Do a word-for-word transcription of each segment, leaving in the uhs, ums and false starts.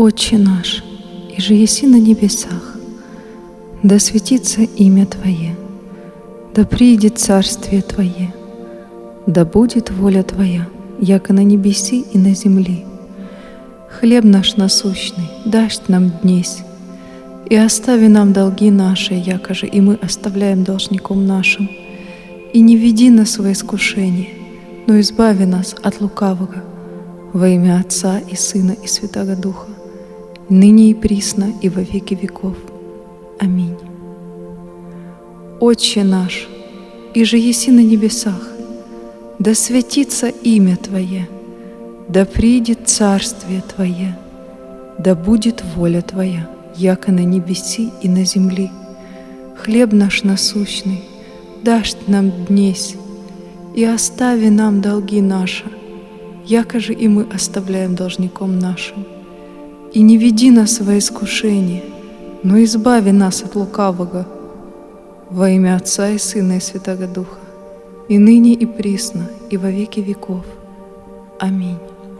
Отче наш, иже еси на небесах, да светится имя Твое, да приидет царствие Твое, да будет воля Твоя, яко на небеси и на земли. Хлеб наш насущный дашь нам днесь, и остави нам долги наши, яко же и мы оставляем должником нашим. И не веди нас во искушение, но избави нас от лукавого, во имя Отца и Сына и Святаго Духа, ныне и присно и во веки веков. Аминь. Отче наш, иже еси на небесах, да святится имя Твое, да приидет царствие Твое, да будет воля Твоя, яко на небеси и на земли. Хлеб наш насущный дашь нам днесь, и остави нам долги наши, яко же и мы оставляем должником нашим. И не веди нас во искушение, но избави нас от лукавого, во имя Отца и Сына и Святаго Духа, и ныне и присно, и во веки веков. Аминь.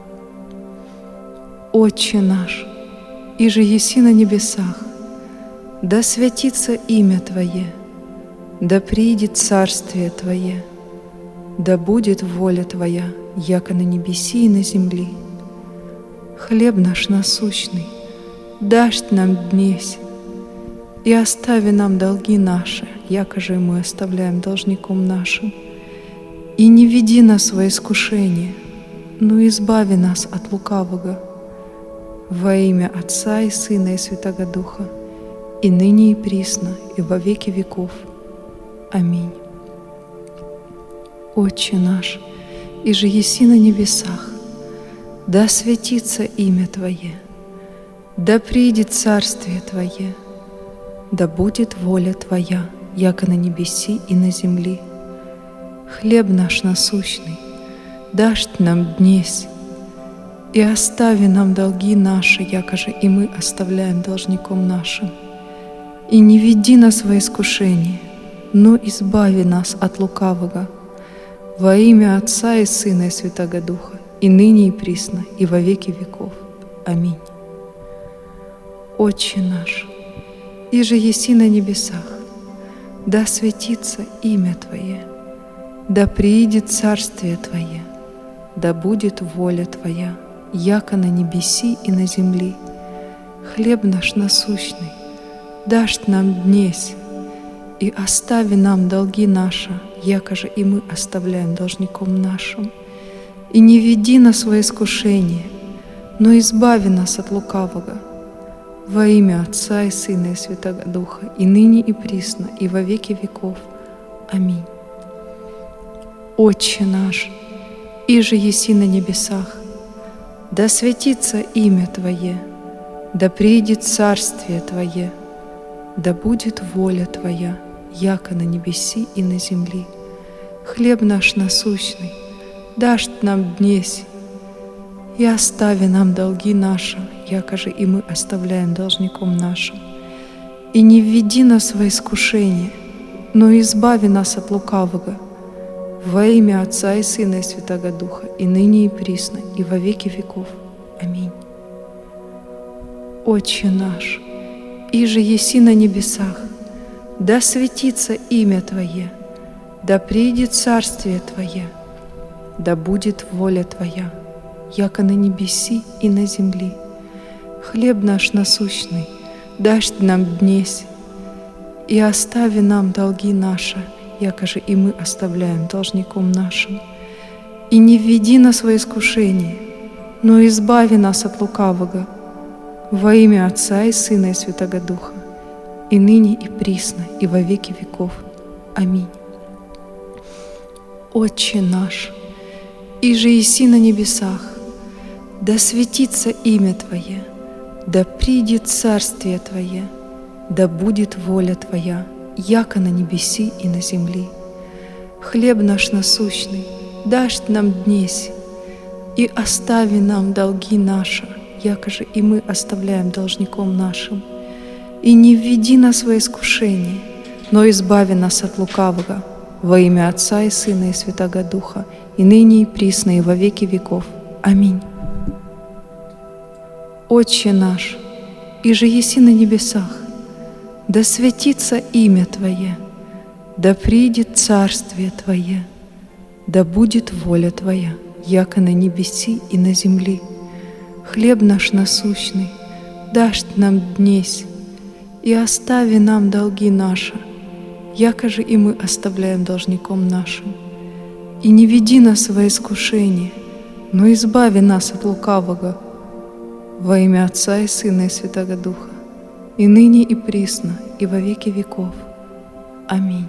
Отче наш, иже еси на небесах, да святится имя Твое, да приидет царствие Твое, да будет воля Твоя, яко на небеси и на земли. Хлеб наш насущный дашь нам днесь, и остави нам долги наши, яко же мы оставляем должником нашим. И не веди нас во искушение, но избави нас от лукавого, во имя Отца и Сына и Святаго Духа, и ныне и присно, и во веки веков. Аминь. Отче наш, иже еси на небесах, да святится имя Твое, да приидет царствие Твое, да будет воля Твоя, яко на небеси и на земли. Хлеб наш насущный дашь нам днесь, и остави нам долги наши, яко же и мы оставляем должником нашим. И не веди нас во искушение, но избави нас от лукавого, во имя Отца и Сына и Святаго Духа, и ныне и присно, и во веки веков. Аминь. Отче наш, иже еси на небесах, да святится имя Твое, да приидет царствие Твое, да будет воля Твоя, яко на небеси и на земли. Хлеб наш насущный дашь нам днесь, и остави нам долги наши, яко же и мы оставляем должником нашим. И не веди нас во искушение, но избави нас от лукавого, во имя Отца и Сына и Святаго Духа, и ныне и присно, и во веки веков. Аминь. Отче наш, иже еси на небесах, да святится имя Твое, да приидет царствие Твое, да будет воля Твоя, яко на небеси и на земли. Хлеб наш насущный дашь нам днесь, и остави нам долги наши, яко же и мы оставляем должником нашим. И не введи нас во искушение, но избави нас от лукавого, во имя Отца и Сына и Святаго Духа, и ныне и присно, и во веки веков. Аминь. Отче наш, иже еси на небесах, да святится имя Твое, да приидет царствие Твое, да будет воля Твоя, яко на небеси и на земли. Хлеб наш насущный дашь нам днесь, и остави нам долги наши, яко же и мы оставляем должником нашим. И не введи нас во искушение, но избави нас от лукавого, во имя Отца и Сына и Святаго Духа, и ныне и присно, и во веки веков. Аминь. Отче наш, иже еси на небесах, да святится имя Твое, да приидет царствие Твое, да будет воля Твоя, яко на небеси и на земли. Хлеб наш насущный дашь нам днесь, и остави нам долги наши, яко же и мы оставляем должником нашим. И не введи нас во искушение, но избави нас от лукавого, во имя Отца и Сына и Святаго Духа, и ныне и присно, и во веки веков. Аминь. Отче наш, иже еси на небесах, да святится имя Твое, да придет царствие Твое, да будет воля Твоя, яко на небеси и на земли. Хлеб наш насущный дашь нам днесь, и остави нам долги наши, яко же и мы оставляем должником нашим. И не веди нас во искушение, но избави нас от лукавого, во имя Отца и Сына и Святого Духа, и ныне и присно, и во веки веков. Аминь.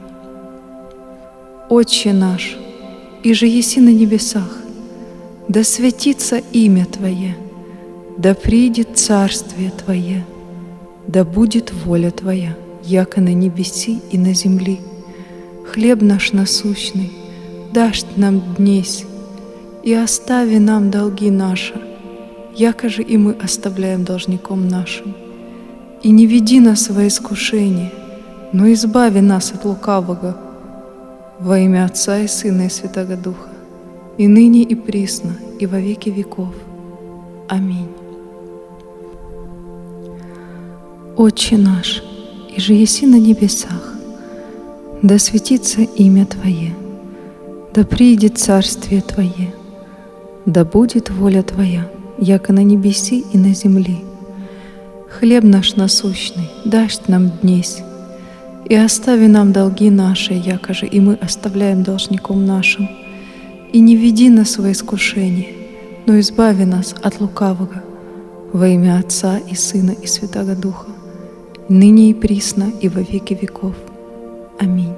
Отче наш, иже еси на небесах, да святится имя Твое, да придет царствие Твое, да будет воля Твоя, яко на небеси и на земли. Хлеб наш насущный дашь нам днесь, и остави нам долги наши, яко же и мы оставляем должником нашим. И не веди нас во искушение, но избави нас от лукавого, во имя Отца и Сына и Святого Духа, и ныне и присно, и во веки веков. Аминь. Отче наш, иже еси на небесах, да светится имя Твое, да придет царствие Твое, да будет воля Твоя, яко на небеси и на земли. Хлеб наш насущный дашь нам днесь, и остави нам долги наши, яко же и мы оставляем должником нашим. И не веди нас во искушение, но избави нас от лукавого, во имя Отца и Сына и Святого Духа, ныне и присно, и во веки веков. Аминь.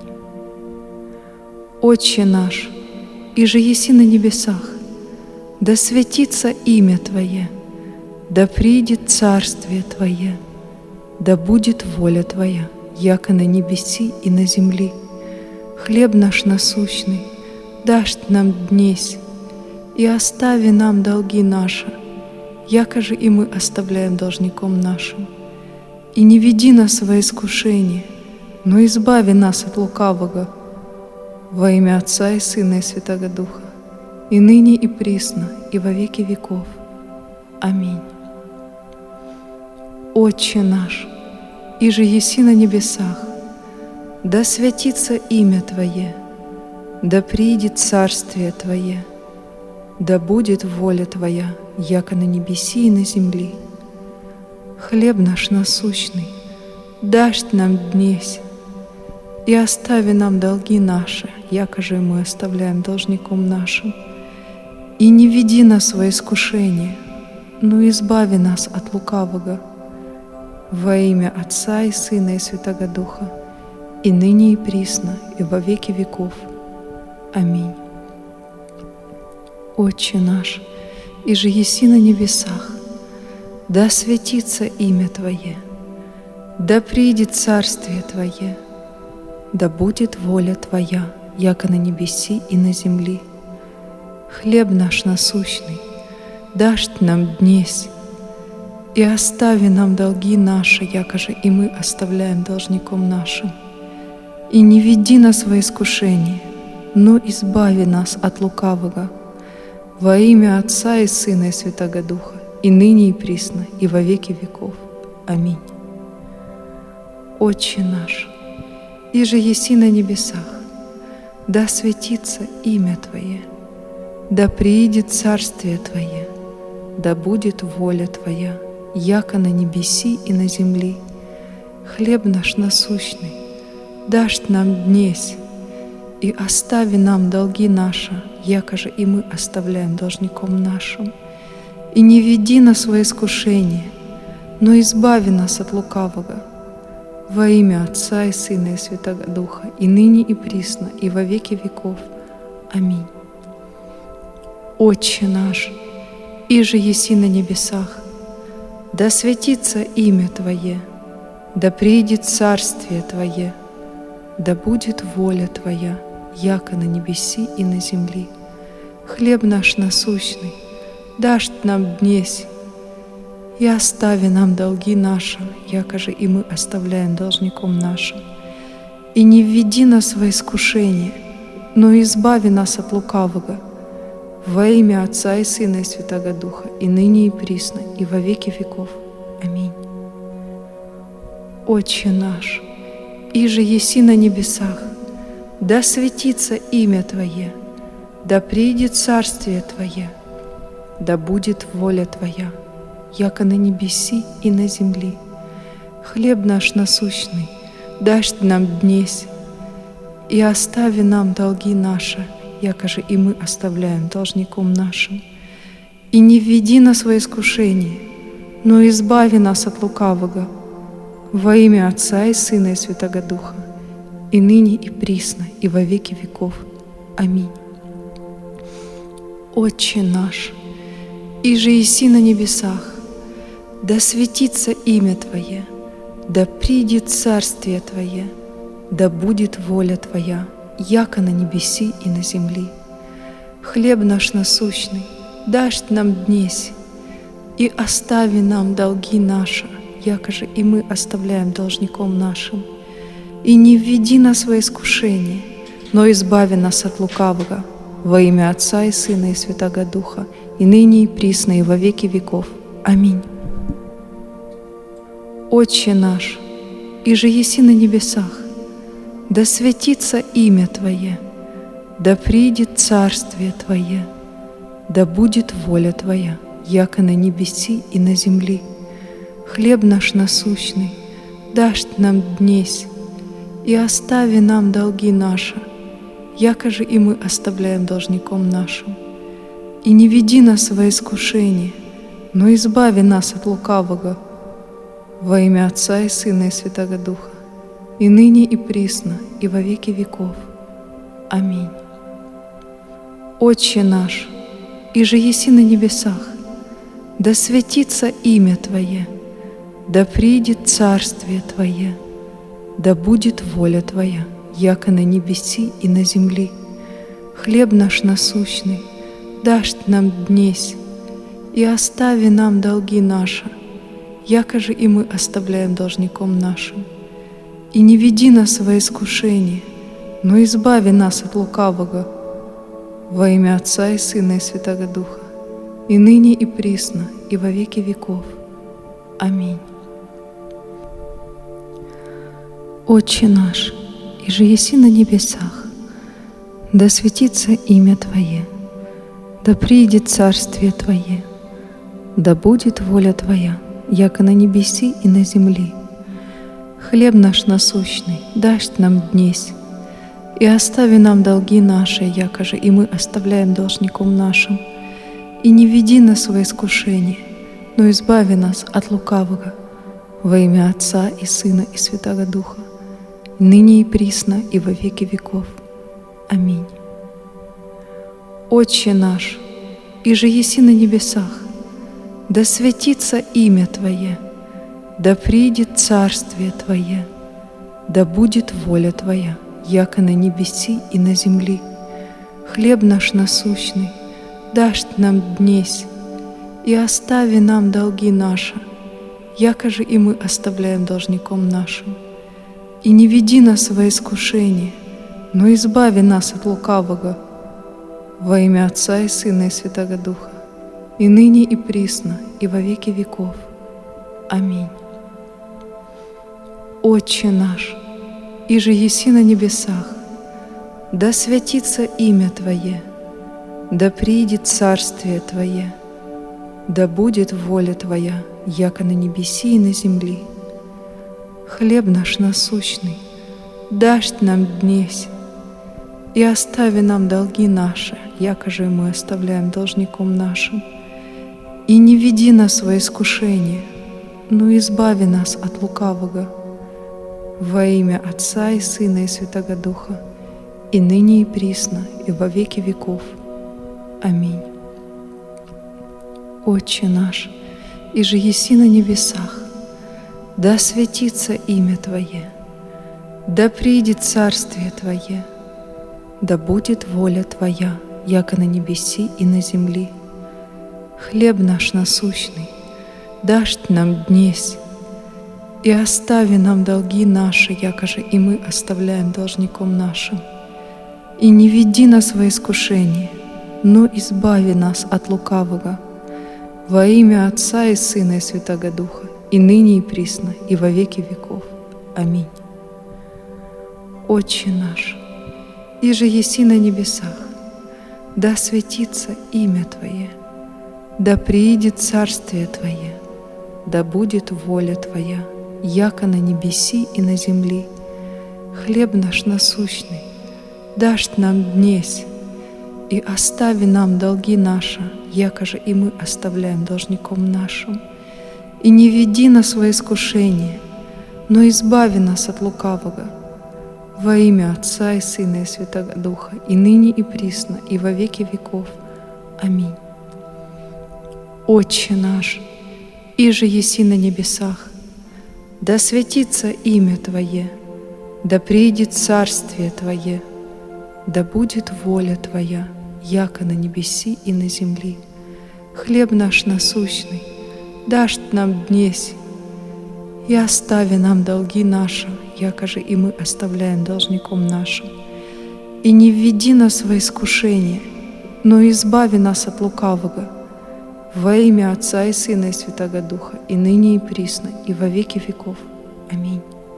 Отче наш, иже еси на небесах, да святится имя Твое, да придет царствие Твое, да будет воля Твоя, яко на небеси и на земли. Хлеб наш насущный дашь нам днесь, и остави нам долги наши, яко же и мы оставляем должником нашим. И не веди нас во искушение, но избави нас от лукавого, во имя Отца и Сына и Святого Духа, и ныне и присно, и во веки веков. Аминь. Отче наш, иже еси на небесах, да святится имя Твое, да придет царствие Твое, да будет воля Твоя, яко на небеси и на земли. Хлеб наш насущный дашь нам днесь, и остави нам долги наши, яко же мы оставляем должником нашим. И не веди нас во искушение, но избави нас от лукавого, во имя Отца и Сына и Святого Духа, и ныне и присно, и во веки веков. Аминь. Отче наш, иже еси на небесах, да святится имя Твое, да придет царствие Твое, да будет воля Твоя, яко на небеси и на земли. Хлеб наш насущный дашь нам днесь, и остави нам долги наши, яко же и мы оставляем должником нашим. И не веди нас во искушение, но избави нас от лукавого, во имя Отца и Сына и Святого Духа, и ныне и присно, и во веки веков. Аминь. Отче наш, иже еси на небесах, да святится имя Твое, да приидет царствие Твое, да будет воля Твоя, яко на небеси и на земли. Хлеб наш насущный дашь нам днесь, и остави нам долги наши, яко же и мы оставляем должником нашим. И не веди нас во искушение, но избави нас от лукавого, во имя Отца и Сына и Святого Духа, и ныне и присно, и во веки веков. Аминь. Отче наш, иже еси на небесах, да святится имя Твое, да придет царствие Твое, да будет воля Твоя, яко на небеси и на земли. Хлеб наш насущный дашь нам днесь, и остави нам долги наши, яко же и мы оставляем должником нашим. И не введи нас во искушение, но избави нас от лукавого, во имя Отца и Сына и Святаго Духа, и ныне и присно, и во веки веков. Аминь. Отче наш, иже еси на небесах, да светится имя Твое, да придет царствие Твое, да будет воля Твоя, яко на небеси и на земли. Хлеб наш насущный дашь Ты нам днесь, и остави нам долги наши, якоже и мы оставляем должником нашим. И не введи нас во искушение, но избави нас от лукавого, во имя Отца и Сына и Святаго Духа, и ныне и присно, и во веки веков. Аминь. Отче наш, иже еси на небесах, да светится имя Твое, да придет царствие Твое, да будет воля Твоя, яко на небеси и на земли. Хлеб наш насущный дашь нам днесь, и остави нам долги наши, якоже и мы оставляем должником нашим. И не введи нас во искушение, но избави нас от лукавого, во имя Отца и Сына и Святаго Духа, и ныне и присно, и во веки веков. Аминь. Отче наш, иже еси на небесах, да светится имя Твое, да придет царствие Твое, да будет воля Твоя, яко на небеси и на земли. Хлеб наш насущный дашь нам днесь, и остави нам долги наши, якоже и мы оставляем должником нашим. И не веди нас во искушение, но избави нас от лукавого, во имя Отца и Сына и Святаго Духа, и ныне и присно, и во веки веков. Аминь. Отче наш, иже еси на небесах, да светится имя Твое, да придет царствие Твое, да будет воля Твоя, яко на небеси и на земли. Хлеб наш насущный дашь нам днесь, и остави нам долги наши, якоже и мы оставляем должником нашим. И не веди нас во искушение, но избави нас от лукавого, во имя Отца и Сына и Святаго Духа, и ныне и присно, и во веки веков. Аминь. Отче наш, иже еси на небесах, да светится имя Твое, да придет царствие Твое, да будет воля Твоя, яко на небеси и на земли. Хлеб наш насущный дашь нам днесь, и остави нам долги наши, якоже и мы оставляем должником нашим. И не веди нас во искушение, но избави нас от лукавого, во имя Отца и Сына и Святаго Духа, ныне и присно, и во веки веков. Аминь. Отче наш, иже еси на небесах, да светится имя Твое, да придет царствие Твое, да будет воля Твоя, яко на небеси и на земли. Хлеб наш насущный дашь нам днесь, и остави нам долги наши, якоже и мы оставляем должником нашим. И не веди нас во искушение, но избави нас от лукавого, во имя Отца и Сына и Святаго Духа, и ныне и присно, и во веки веков. Аминь. Отче наш, иже еси на небесах, да святится имя Твое, да придет царствие Твое, да будет воля Твоя, яко на небеси и на земли. Хлеб наш насущный дашь нам днесь, и остави нам долги наши, якоже мы оставляем должником нашим. И не веди нас во искушение, но избави нас от лукавого, во имя Отца и Сына и Святаго Духа, и ныне и присно, и во веки веков. Аминь. Отче наш, иже еси на небесах, да светится имя Твое, да придет царствие Твое, да будет воля Твоя, яко на небеси и на земли. Хлеб наш насущный дашь нам днесь, и остави нам долги наши, якоже и мы оставляем должником нашим. И не веди нас во искушение, но избави нас от лукавого. Во имя Отца и Сына и Святаго Духа, и ныне и присно, и во веки веков. Аминь. Отче наш, иже еси на небесах, да светится имя Твое, да приидет царствие Твое, да будет воля Твоя, яко на небеси и на земли. Хлеб наш насущный дашь нам днесь, и остави нам долги наши, яко же и мы оставляем должником нашим. И не веди нас во искушение, но избави нас от лукавого. Во имя Отца и Сына и Святаго Духа, и ныне и присно, и во веки веков. Аминь. Отче наш, иже еси на небесах, да светится имя Твое, да приидет царствие Твое, да будет воля Твоя, яко на небеси и на земли. Хлеб наш насущный дашь нам днесь, и остави нам долги наши, яко же и мы оставляем должником нашим. И не введи нас во искушение, но избави нас от лукавого. Во имя Отца и Сына и Святаго Духа, и ныне и присно, и во веки веков. Аминь.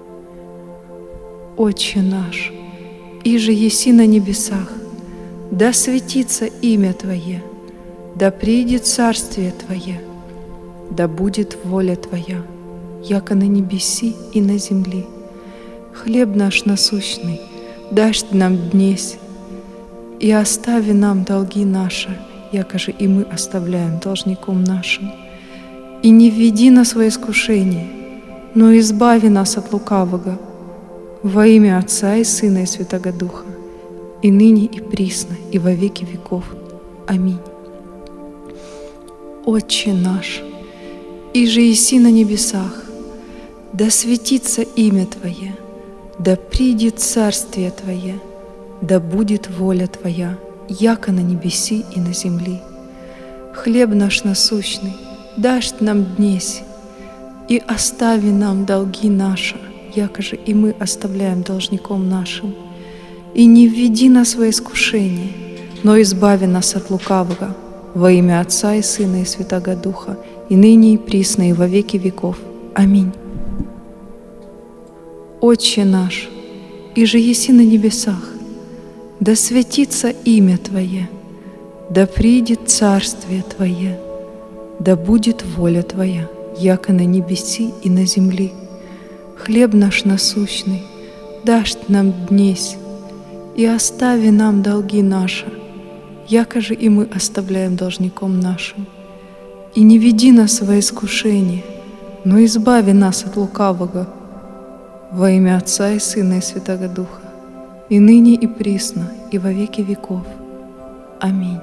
Отче наш, иже еси на небесах, да светится имя Твое, да приидет царствие Твое, да будет воля Твоя, яко на небеси и на земли. Хлеб наш насущный дашь нам днесь, и остави нам долги наши, яко же и мы оставляем должником нашим. И не введи нас во искушение, но избави нас от лукавого. Во имя Отца и Сына и Святаго Духа, и ныне и присно, и во веки веков. Аминь. Отче наш, иже еси на небесах, да светится имя Твое, да придет царствие Твое, да будет воля Твоя, яко на небеси и на земли. Хлеб наш насущный дашь нам днесь, и остави нам долги наши, яко же и мы оставляем должником нашим. И не введи нас во искушение, но избави нас от лукавого. Во имя Отца и Сына и Святаго Духа, и ныне и присно, и во веки веков. Аминь. Отче наш, иже еси на небесах, да светится имя Твое, да приидет царствие Твое, да будет воля Твоя, яко на небеси и на земли. Хлеб наш насущный дашь нам днесь, и остави нам долги наши, яко же и мы оставляем должником нашим. И не веди нас во искушение, но избави нас от лукавого. Во имя Отца и Сына и Святаго Духа, и ныне и присно, и во веки веков. Аминь.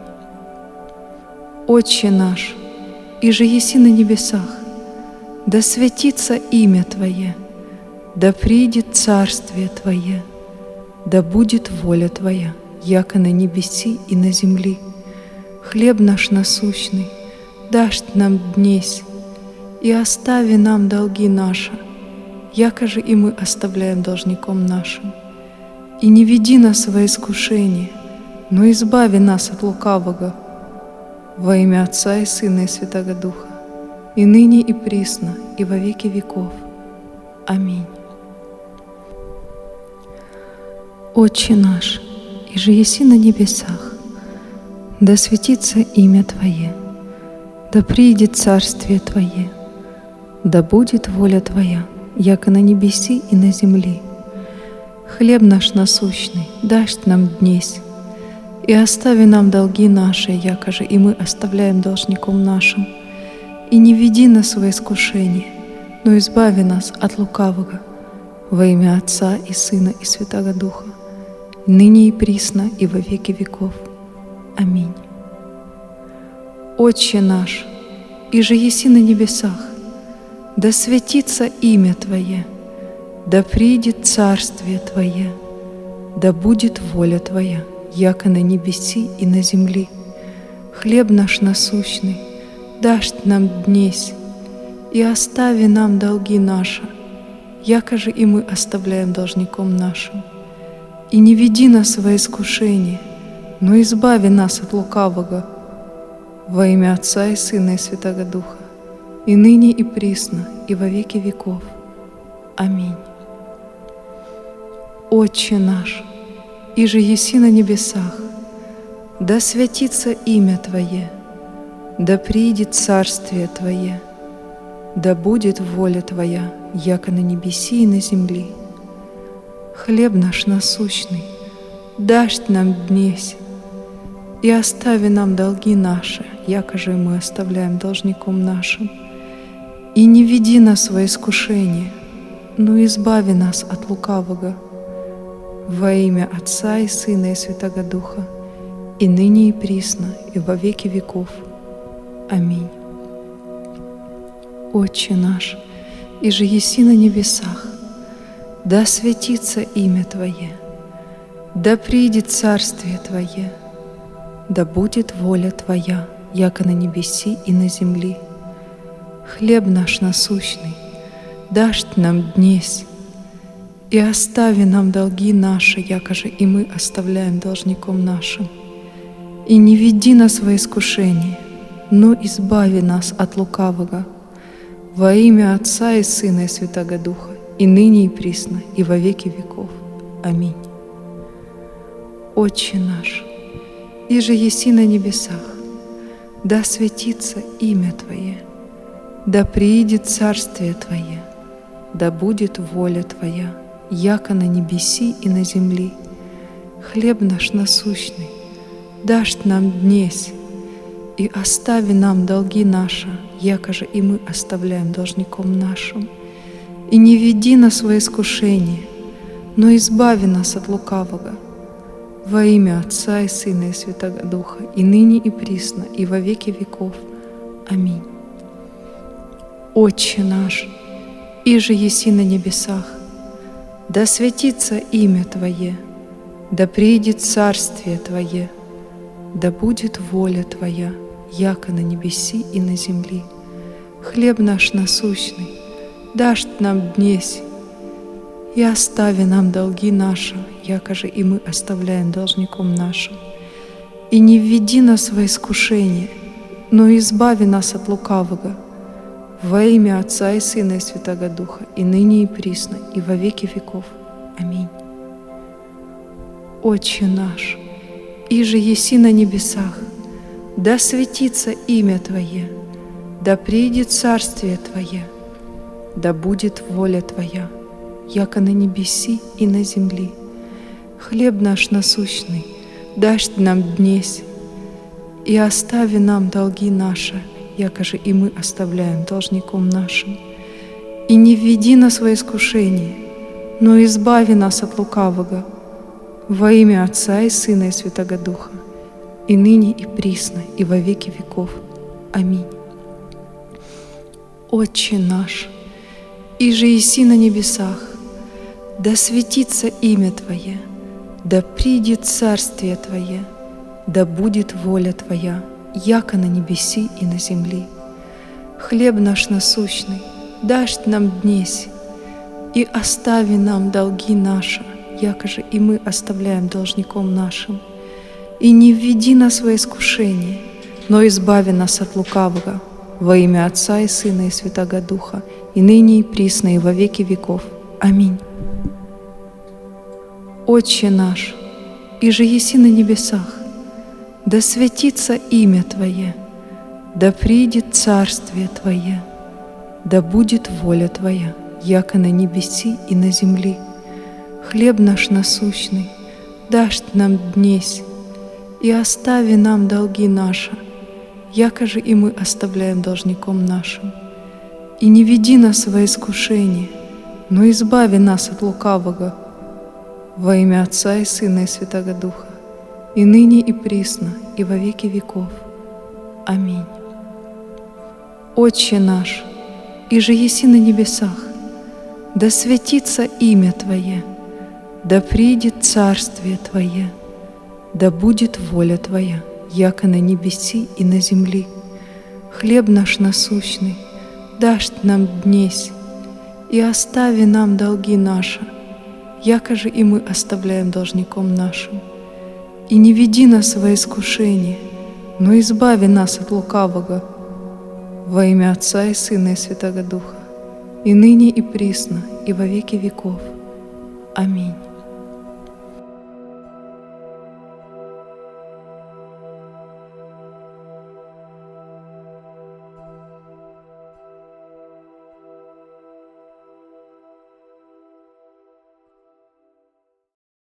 Отче наш, иже еси на небесах, да светится имя Твое, да приидет царствие Твое, да будет воля Твоя, яко на небеси и на земли. Хлеб наш насущный дашь нам днесь, и остави нам долги наши, яко же и мы оставляем должником нашим. И не веди нас во искушение, но избави нас от лукавого. Во имя Отца и Сына и Святаго Духа, и ныне и присно, и во веки веков. Аминь. Отче наш, иже еси на небесах, да светится имя Твое, да приидет царствие Твое, да будет воля Твоя, яко на небеси и на земли. Хлеб наш насущный дашь нам днесь, и остави нам долги наши, яко же и мы оставляем должником нашим. И не веди нас во искушение, но избави нас от лукавого. Во имя Отца и Сына и Святаго Духа, ныне и присно, и во веки веков. Аминь. Отче наш, иже еси на небесах, да светится имя Твое, да приидет царствие Твое, да будет воля Твоя, яко на небеси и на земли. Хлеб наш насущный дашь нам днесь, и остави нам долги наши, яко же и мы оставляем должником нашим. И не веди нас во искушение, но избави нас от лукавого. Во имя Отца и Сына и Святаго Духа, и ныне и присно, и во веки веков. Аминь. Отче наш, иже еси на небесах, да святится имя Твое, да приидет царствие Твое, да будет воля Твоя, яко на небеси и на земли. Хлеб наш насущный дашь нам днесь, и остави нам долги наши, яко же мы оставляем должником нашим. И не веди нас во искушение, но избави нас от лукавого. Во имя Отца и Сына и Святаго Духа, и ныне и присно, и во веки веков. Аминь. Отче наш, иже еси на небесах, да святится имя Твое, да приидет царствие Твое, да будет воля Твоя, яко на небеси и на земли. Хлеб наш насущный дашь нам днесь, и остави нам долги наши, яко же и мы оставляем должником нашим. И не веди нас во искушение, но избави нас от лукавого. Во имя Отца и Сына и Святаго Духа, и ныне и присно, и во веки веков. Аминь. Отче наш, иже еси на небесах, да святится имя Твое, да приидет царствие Твое, да будет воля Твоя, яко на небеси и на земли. Хлеб наш насущный дашь нам днесь, и остави нам долги наши, яко же и мы оставляем должником нашим. И не веди нас во искушение, но избави нас от лукавого. Во имя Отца и Сына и Святаго Духа, и ныне и присно, и во веки веков. Аминь. Отче наш, иже еси на небесах, да святится имя Твое, да приидет царствие Твое, да будет воля Твоя, яко на небеси и на земли. Хлеб наш насущный дашь нам днесь, и остави нам долги наши, яко же и мы оставляем должником нашим. И не введи нас во искушение, но избави нас от лукавого. Во имя Отца и Сына и Святаго Духа, и ныне и присно, и во веки веков. Аминь. Отче наш, иже еси на небесах, да святится имя Твое, да приидет царствие Твое, да будет воля Твоя, яко на небеси и на земли. Хлеб наш насущный дашь нам днесь, и остави нам долги наши, яко же и мы оставляем должником нашим. И не введи нас во искушение, но избави нас от лукавого. Во имя Отца и Сына и Святаго Духа, и ныне и присно, и во веки веков. Аминь. Отче наш, иже еси на небесах, да святится имя Твое, да придет царствие Твое, да будет воля Твоя, яко на небеси и на земли. Хлеб наш насущный дашь нам днесь, и остави нам долги наши, яко же и мы оставляем должником нашим. И не введи нас во искушение, но избави нас от лукавого. Во имя Отца и Сына и Святаго Духа, и ныне и присно, и во веки веков. Аминь. Отче наш, иже еси на небесах, да святится имя Твое, да приидет царствие Твое, да будет воля Твоя, яко на небеси и на земли. Хлеб наш насущный дашь нам днесь, и остави нам долги наши, яко же и мы оставляем должником нашим. И не веди нас во искушение, но избави нас от лукавого. Во имя Отца и Сына и Святаго Духа, и ныне и присно, и во веки веков. Аминь. Отче наш, иже еси на небесах, да святится имя Твое, да приидет царствие Твое, да будет воля Твоя, яко на небеси и на земли. Хлеб наш насущный дашь нам днесь, и остави нам долги наши, яко же и мы оставляем должником нашим. и не веди нас во искушение, но избави нас от лукавого. Во имя Отца и Сына и Святого Духа, и ныне и присно, и во веки веков. Аминь.